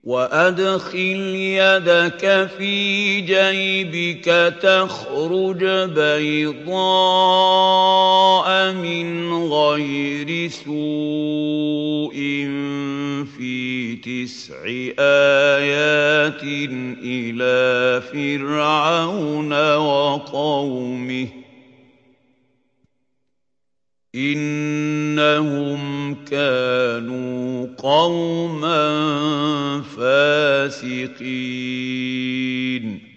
وأدخل يدك في جيبك تخرج بيضاء من غير سوء في 9 آيات إلى فرعون وقومه إنهم كانوا قوما فاسقين